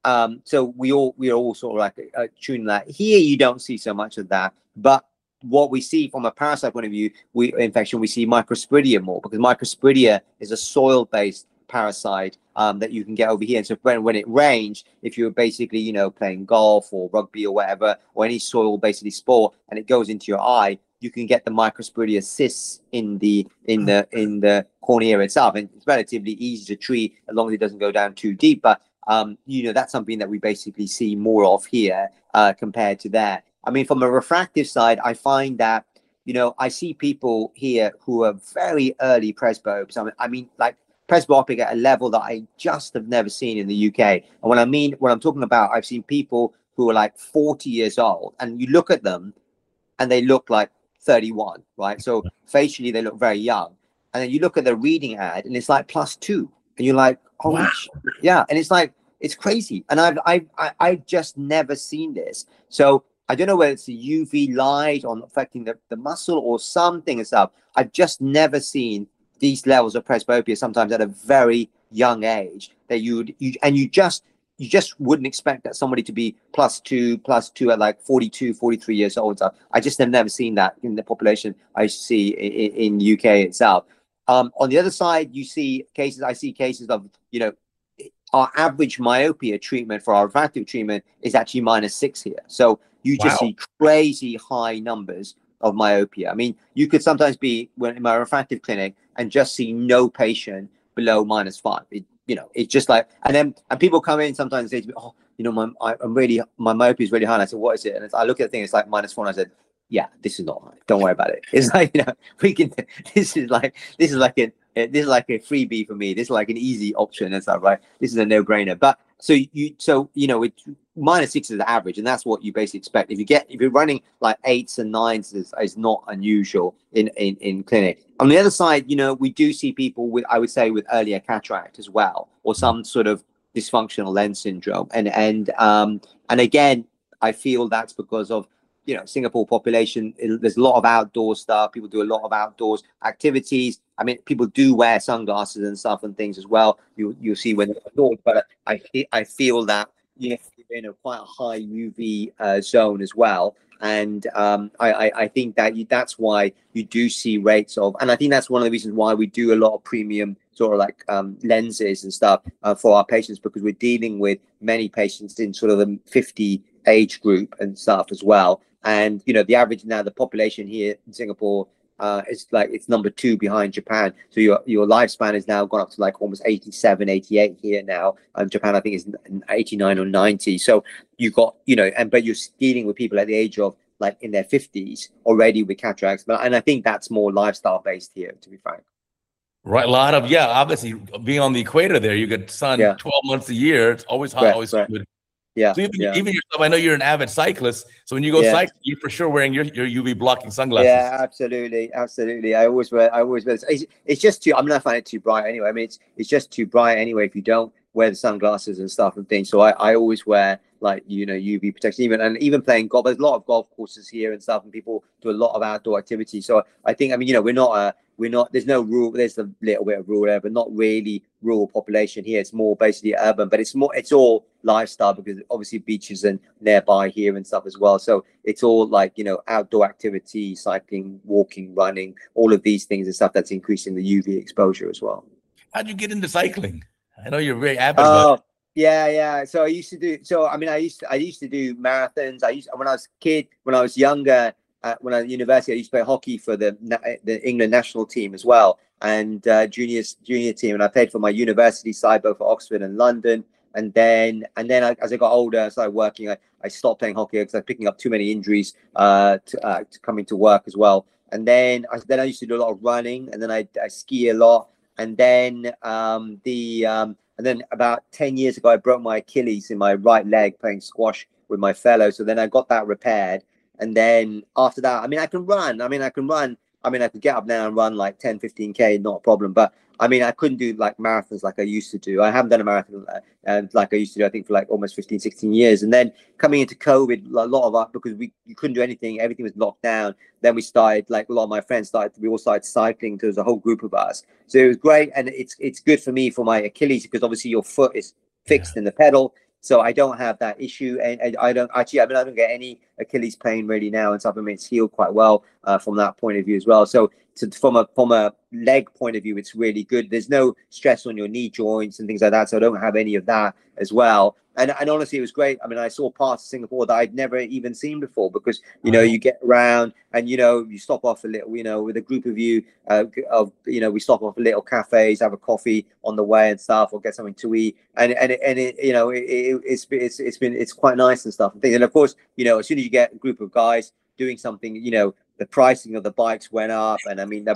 um, so we all we are all sort of like uh, tuning that. Here, you don't see so much of that, but what we see from a parasite point of view, we infection, we see Microsporidia more, because Microsporidia is a soil-based parasite um, that you can get over here. And so when, when it rains, if you're basically, you know, playing golf or rugby or whatever, or any soil basically sport, and it goes into your eye, you can get the Microsporidia cysts in the in the in the cornea itself, and it's relatively easy to treat as long as it doesn't go down too deep. But um, you know, that's something that we basically see more of here uh, compared to there. I mean, from a refractive side, I find that, you know, I see people here who are very early presbyopes. I mean, I mean, like presbyopic at a level that I just have never seen in the U K. And when I mean, what I'm talking about, I've seen people who are like forty years old, and you look at them and they look like thirty-one, right? So facially, they look very young. And then you look at the reading ad and it's like plus two. And you're like, oh, wow. Yeah. And it's like, it's crazy. And I've, I've, I've just never seen this. So I don't know whether it's the U V light on affecting the, the muscle or something and stuff. I've just never seen these levels of presbyopia sometimes at a very young age that you would, you, and you just, you just wouldn't expect that somebody to be plus two, plus two at like forty-two, forty-three years old. So I just have never seen that in the population I see in, in U K itself. Um, on the other side, you see cases, I see cases of, you know, our average myopia treatment for our refractive treatment is actually minus six here. So you just wow. see crazy high numbers of myopia. I mean, you could sometimes be in my refractive clinic and just see no patient below minus five. It, you know, it's just like, and then and people come in sometimes and say to me, oh, you know, my I, I'm really, my myopia is really high. And I said, what is it? And I look at the thing, it's like minus four. And I said, yeah, this is not high. Don't worry about it. It's like, you know, we can, this is like, this is like a, this is like a freebie for me. This is like an easy option and stuff, right? This is a no brainer. But so you, so, you know, it, minus six is the average, and that's what you basically expect. If you get, if you're running like eights and nines, is, is not unusual in, in, in clinic. On the other side, you know, we do see people with, I would say, with earlier cataract as well, or some sort of dysfunctional lens syndrome. And, and, um, and again, I feel that's because of, you know, Singapore population, it, there's a lot of outdoor stuff. People do a lot of outdoors activities. I mean, people do wear sunglasses and stuff and things as well. You, you'll see when they're outdoors, but I, I feel that you have to be in a quite a high U V uh, zone as well. And um, I, I, I think that you, that's why you do see rates of, and I think that's one of the reasons why we do a lot of premium sort of like um, lenses and stuff uh, for our patients, because we're dealing with many patients in sort of the fifty age group and stuff as well. And, you know, the average now, the population here in Singapore uh, is like, it's number two behind Japan. So your your lifespan has now gone up to like almost eighty-seven, eighty-eight here now. And Japan, I think, is eighty-nine or ninety. So you got, you know, and but you're dealing with people at the age of like in their fifties already with cataracts. But and I think that's more lifestyle based here, to be frank. Right. A lot of, yeah, obviously being on the equator there, you get sun yeah. twelve months a year. It's always hot, right, always right. good. Yeah, so even, yeah. even yourself, I know you're an avid cyclist. So when you go yeah. cycling, you're for sure wearing your, your U V blocking sunglasses. Yeah, absolutely, absolutely. I always wear, I always wear. It's, it's just too. I'm not finding it too bright anyway. I mean, it's it's just too bright anyway if you don't wear the sunglasses and stuff and things. So I, I always wear like, you know, U V protection. Even and even playing golf. There's a lot of golf courses here and stuff, and people do a lot of outdoor activity. So I think, I mean, you know, we're not a We're not, there's no rural, there's a little bit of rural there, but not really rural population here. It's more basically urban, but it's more, it's all lifestyle because obviously beaches and nearby here and stuff as well. So it's all like, you know, outdoor activity, cycling, walking, running, all of these things and stuff that's increasing the U V exposure as well. How'd you get into cycling? I know you're very avid. Oh, yeah, yeah. So I used to do, so I mean, I used to, I used to do marathons. I used, when I was a kid, when I was younger, Uh, when I was at university, I used to play hockey for the the England national team as well, and uh, juniors junior team. And I played for my university side, both for Oxford and London. And then and then I, as I got older, I started working. I, I stopped playing hockey because I was picking up too many injuries uh, to, uh, to coming to work as well. And then I then I used to do a lot of running, and then I, I ski a lot. And then um, the um, and then about ten years ago, I broke my Achilles in my right leg playing squash with my fellow. So then I got that repaired. And then after that, I mean, I can run. I mean, I can run. I mean, I could get up now and run like ten, fifteen K, not a problem. But I mean, I couldn't do like marathons like I used to do. I haven't done a marathon uh, like I used to do, I think, for like almost fifteen, sixteen years. And then coming into COVID, a lot of us, because we you couldn't do anything, everything was locked down. Then we started, like a lot of my friends started, we all started cycling. There was a whole group of us. So it was great. And it's it's good for me for my Achilles because obviously your foot is fixed in the pedal. So I don't have that issue, and, and I don't actually. I mean, I don't get any Achilles pain really now, and stuff. I mean, it's healed quite well uh, from that point of view as well. So, to, from a from a leg point of view, it's really good. There's no stress on your knee joints and things like that, so I don't have any of that as well. And and honestly, it was great. I mean, I saw parts of Singapore that I'd never even seen before, because you know, you get around and you know, you stop off a little, you know, with a group of you uh, of you know, we stop off at little cafes, have a coffee on the way and stuff, or get something to eat, and and it, and it, you know, it, it, it's it's it's been it's quite nice and stuff and things. And of course, you know, as soon as you get a group of guys doing something, you know, the pricing of the bikes went up, and I mean the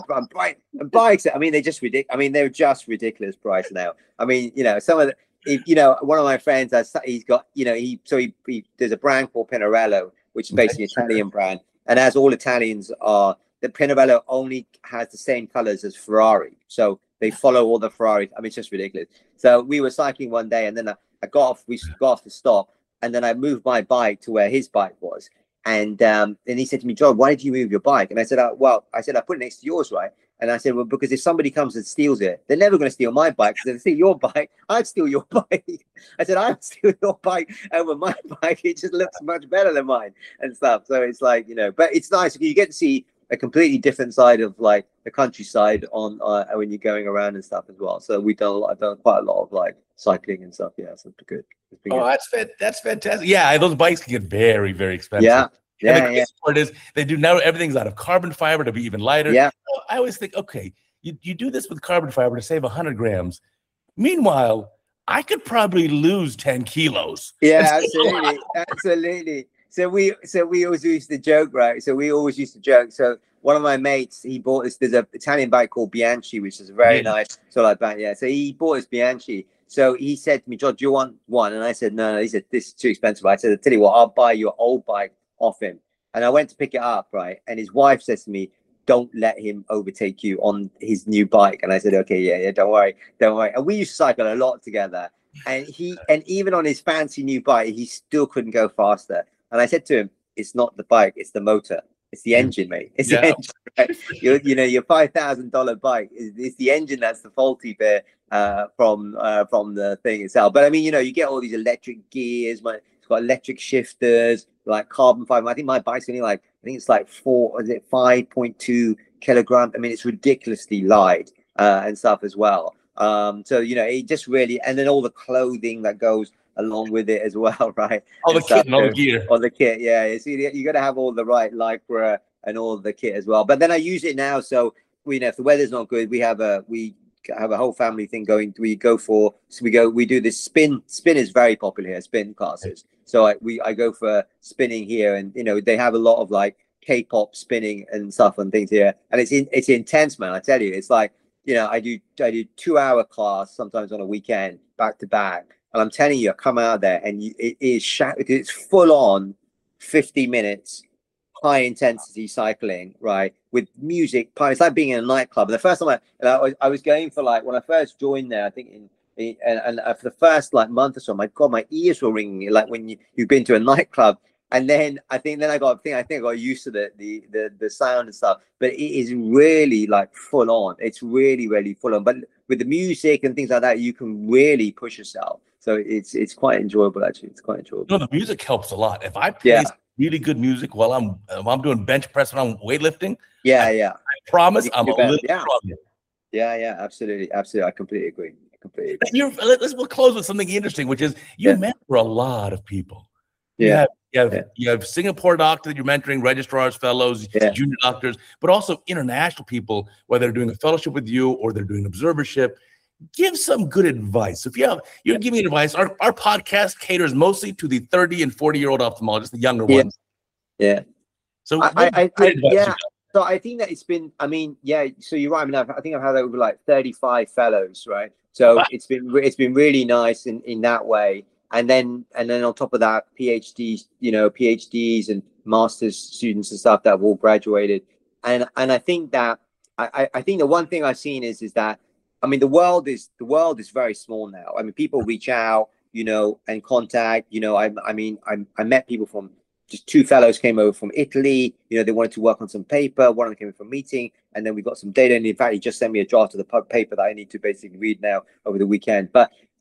bikes, I mean they're just ridiculous. I mean they're just ridiculous price now. I mean, you know, some of the, if, you know, one of my friends has, he's got, you know, he so he, he there's a brand called Pinarello, which is basically an Italian brand, and as all Italians are, the Pinarello only has the same colors as Ferrari, so they follow all the Ferrari. I mean, it's just ridiculous. So we were cycling one day, and then I, I got off, we got off the stop, and then I moved my bike to where his bike was. And um, and he said to me, John, why did you move your bike? And I said, oh, well, I said, I put it next to yours, right? And I said, well, because if somebody comes and steals it, they're never going to steal my bike. Because if they steal your bike, I'd steal your bike. I said, I'd steal your bike over my bike. It just looks much better than mine and stuff. So it's like, you know, but it's nice. You get to see a completely different side of like the countryside on uh, when you're going around and stuff as well. So we've done a lot, I've done quite a lot of like cycling and stuff. Yeah, so it's good. It's oh, good. that's that's fantastic. Yeah, those bikes can get very, very expensive. Yeah. Yeah, and the yeah. part is they do now everything's out of carbon fiber to be even lighter. Yeah. So I always think, okay, you, you do this with carbon fiber to save one hundred grams. Meanwhile, I could probably lose ten kilos. Yeah, absolutely. Absolutely. So we so we always used to joke, right? So we always used to joke. So one of my mates, he bought this, there's an Italian bike called Bianchi, which is a very yeah. nice sort of like bike. Yeah. So he bought this Bianchi. So he said to me, John, do you want one? And I said, no, no. He said, this is too expensive. I said, I'll tell you what, I'll buy your old bike off him. And I went to pick it up, right? And his wife says to me, don't let him overtake you on his new bike. And I said, okay, yeah, yeah, don't worry, don't worry. And we used to cycle a lot together. And he, and even on his fancy new bike, he still couldn't go faster. And I said to him, it's not the bike, it's the motor. It's the engine, mate. It's yeah. the engine, right? You're, you know, your five thousand dollars bike is it's the engine that's the faulty bit uh, from uh, from the thing itself. But I mean, you know, you get all these electric gears, my, it's got electric shifters, like carbon fiber. I think my bike's only like, I think it's like four, is it five point two kilogram? I mean, it's ridiculously light uh, and stuff as well. Um, so, you know, it just really, and then all the clothing that goes along with it as well, right? All the kit and all the gear. All the kit, yeah. So you, you got to have all the right Lycra and all the kit as well. But then I use it now, so we, you know, if the weather's not good, we have a we have a whole family thing going. We go for so we go we do this spin. Spin is very popular here. Spin classes. So I we I go for spinning here, and you know they have a lot of like K-pop spinning and stuff and things here, and it's in, it's intense, man. I tell you, it's like you know I do I do two hour class sometimes on a weekend back to back. And I'm telling you, I come out there and you, it is shattered. It's full on fifty minutes, high intensity cycling, right? With music. It's like being in a nightclub. And the first time I, and I, was, I was going for like, when I first joined there, I think in, in and, and for the first like month or so, my God, my ears were ringing like when you, you've been to a nightclub. And then I think then I got I think I think I got used to the the the, the sound and stuff. But it is really like full on. It's really, really full on. But with the music and things like that, you can really push yourself. So it's it's quite enjoyable actually. It's quite enjoyable. No, the music helps a lot. If I play yeah. really good music while I'm while I'm doing bench press when I'm weightlifting, yeah, I, yeah. I promise I'm a little yeah. stronger. Yeah, yeah, absolutely, absolutely. I completely agree. I completely agree. You're, let's we'll close with something interesting, which is you yeah. mentor a lot of people. Yeah. You have, you have, yeah. you have Singapore doctors you're mentoring, registrars, fellows, yeah. junior doctors, but also international people, whether they're doing a fellowship with you or they're doing observership. Give some good advice. If you have, you're yeah. giving advice. Our our podcast caters mostly to the thirty and forty year old ophthalmologists, the younger yeah. ones. Yeah. So I, I, I yeah. So I think that it's been. I mean, yeah. So you're right. I mean, I've, I think I've had over like thirty-five fellows, right? So wow. it's been it's been really nice in in that way. And then and then on top of that, PhDs, you know, PhDs and master's students and stuff that have all graduated. And and I think that I I think the one thing I've seen is is that. I mean, the world is the world is very small now. I mean, people reach out, you know, and contact. You know, I, I mean, I, I met people from just two fellows came over from Italy. You know, they wanted to work on some paper. One of them came in for a meeting, and then we got some data. And in fact, he just sent me a draft of the paper that I need to basically read now over the weekend. But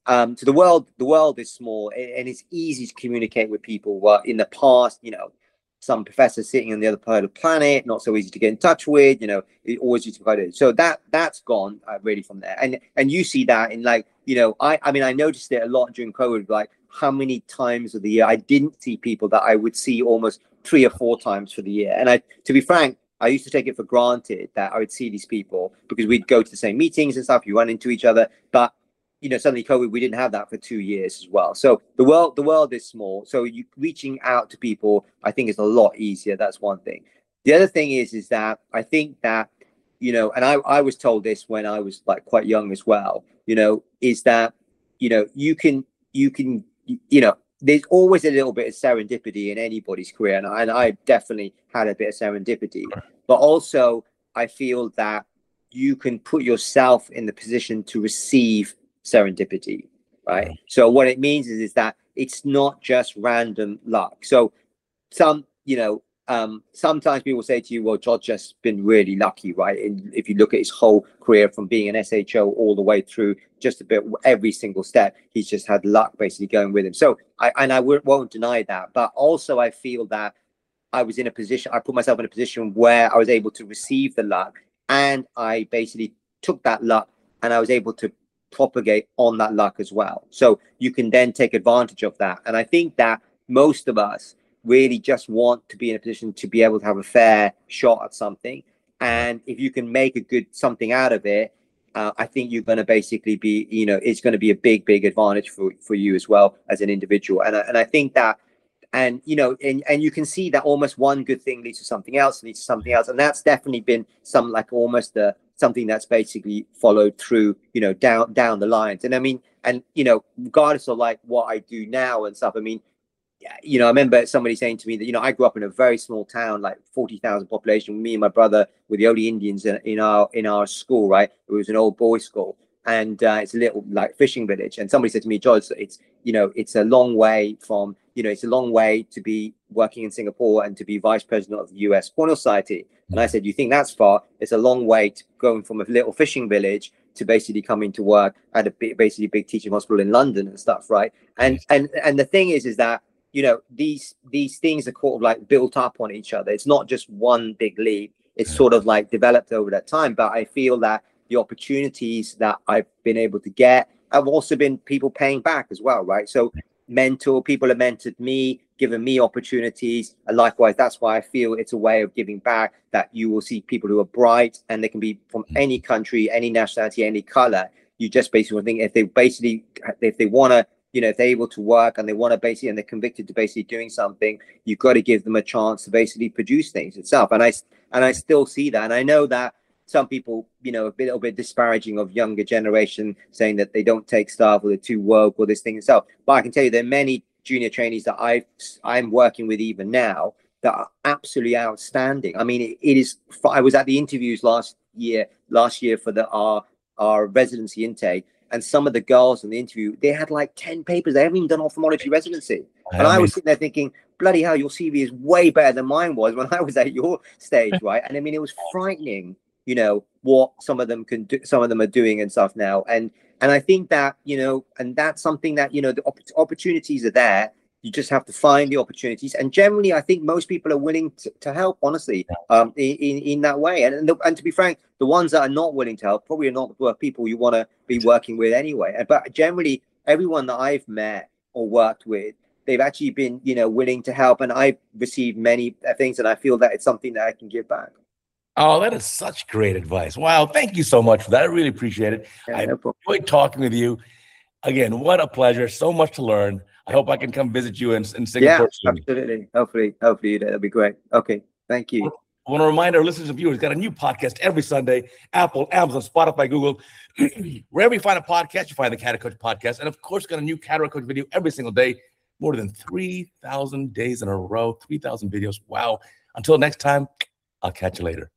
um, so the world, the world is small, and it's easy to communicate with people. Well, in the past, you know, some professor sitting on the other part of the planet, not so easy to get in touch with. You know, it always used to be. So that that's gone uh, really from there. And and you see that in, like, you know, I I mean, I noticed it a lot during COVID. Like, how many times of the year I didn't see people that I would see almost three or four times for the year. And I, to be frank, I used to take it for granted that I would see these people because we'd go to the same meetings and stuff. You run into each other, but you know, suddenly COVID, we didn't have that for two years as well. So the world, the world is small. So you reaching out to people, I think, is a lot easier. That's one thing. The other thing is, is that I think that, you know, and I, I was told this when I was like quite young as well, you know, is that, you know, you can, you can, you know, there's always a little bit of serendipity in anybody's career. And I, and I definitely had a bit of serendipity, but also I feel that you can put yourself in the position to receive serendipity, right? So what it means is, is that it's not just random luck. So some, you know, um, sometimes people say to you, well, John's just been really lucky, right? And if you look at his whole career from being an S H O all the way through, just a bit every single step, he's just had luck basically going with him. So I, and I won't deny that, but also I feel that I was in a position, I put myself in a position where I was able to receive the luck, and I basically took that luck and I was able to propagate on that luck as well. So you can then take advantage of that. And I think that most of us really just want to be in a position to be able to have a fair shot at something. And if you can make a good something out of it, uh, I think you're going to basically be, you know, it's going to be a big, big advantage for, for you as well as an individual. And, and I think that, and, you know, and, and you can see that almost one good thing leads to something else, leads to something else. And that's definitely been some, like, almost the, something that's basically followed through, you know, down, down the lines. And I mean, and, you know, regardless of like what I do now and stuff, I mean, you know, I remember somebody saying to me that, you know, I grew up in a very small town, like forty thousand population. Me and my brother were the only Indians in, in our in our school, right? It was an old boys' school, and uh, it's a little like fishing village. And somebody said to me, George, it's, you know, it's a long way from, you know, it's a long way to be working in Singapore and to be vice president of the U S Cornell Society. And I said, you think that's far? It's a long way to going from a little fishing village to basically coming to work at a big, basically big teaching hospital in London and stuff, right? And and and the thing is, is that, you know, these these things are sort of like built up on each other. It's not just one big leap. It's sort of like developed over that time. But I feel that the opportunities that I've been able to get have also been people paying back as well, right? So mentor, people have mentored me, given me opportunities. And likewise, that's why I feel it's a way of giving back, that you will see people who are bright, and they can be from any country, any nationality, any color. You just basically think if they basically, if they want to, you know, if they're able to work and they want to basically, and they're convicted to basically doing something, you've got to give them a chance to basically produce things itself. And I, and I still see that. And I know that some people, you know, a bit, a little bit disparaging of younger generation, saying that they don't take staff or they're too woke or this thing itself. But I can tell you there are many junior trainees that I've, I'm working with even now that are absolutely outstanding. I mean, it, it is, I was at the interviews last year, last year for the, our, our residency intake. And some of the girls in the interview, they had like ten papers. They haven't even done ophthalmology residency. And I, mean, I was sitting there thinking, bloody hell, your C V is way better than mine was when I was at your stage, right? And I mean, it was frightening, you know, what some of them can do, some of them are doing and stuff now. And and I think that, you know, and that's something that, you know, the opp opportunities are there. You just have to find the opportunities. And generally, I think most people are willing to, to help, honestly, um, in, in that way. And, and, the, and to be frank, the ones that are not willing to help probably are not the people you want to be working with anyway. But generally, everyone that I've met or worked with, they've actually been, you know, willing to help. And I've received many things, and I feel that it's something that I can give back. Oh, that is such great advice. Wow. Thank you so much for that. I really appreciate it. Yeah, I no enjoyed talking with you. Again, what a pleasure. So much to learn. I hope I can come visit you in, in Singapore yeah, soon. Absolutely. Hopefully, hopefully that'll be great. Okay. Thank you. I want to remind our listeners and viewers, got a new podcast every Sunday, Apple, Amazon, Spotify, Google. Wherever you find a podcast, you find the Cataract Coach podcast. And of course, got a new Cataract Coach video every single day. More than three thousand days in a row, three thousand videos. Wow. Until next time, I'll catch you later.